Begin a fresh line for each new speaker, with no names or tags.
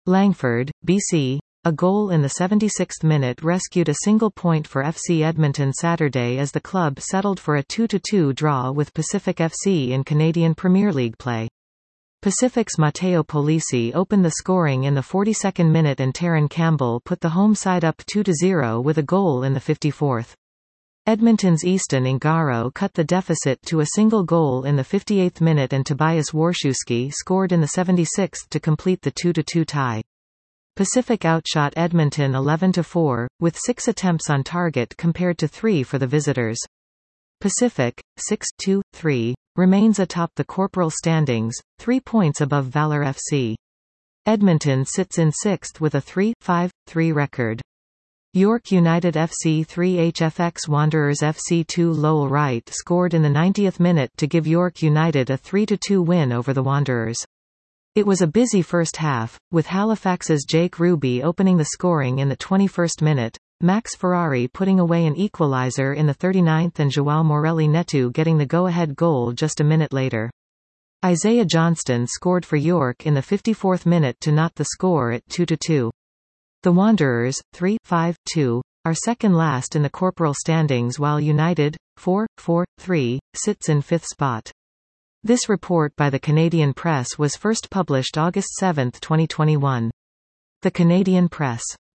Langford, BC. A goal in the 76th minute rescued a single point for FC Edmonton Saturday as the club settled for a 2-2 draw with Pacific FC in Canadian Premier League play. Pacific's Matteo Polisi opened the scoring in the 42nd minute and Terran Campbell put the home side up 2-0 with a goal in the 54th. Edmonton's Easton Ingaro cut the deficit to a single goal in the 58th minute and Tobias Warszewski scored in the 76th to complete the 2-2 tie. Pacific outshot Edmonton 11-4, with 6 attempts on target compared to 3 for the visitors. Pacific, 6-2-3, remains atop the corporal standings, 3 points above Valor FC. Edmonton sits in 6th with a 3-5-3 record. York United FC 3 HFX Wanderers FC 2 Lowell Wright scored in the 90th minute to give York United a 3-2 win over the Wanderers. It was a busy first half, with Halifax's Jake Ruby opening the scoring in the 21st minute, Max Ferrari putting away an equalizer in the 39th and João Morelli Neto getting the go-ahead goal just a minute later. Isaiah Johnston scored for York in the 54th minute to knot the score at 2-2. The Wanderers, 3-5-2, are second last in the corporal standings while United, 4-4-3, sits in 5th spot. This report by the Canadian Press was first published August 7, 2021. The Canadian Press.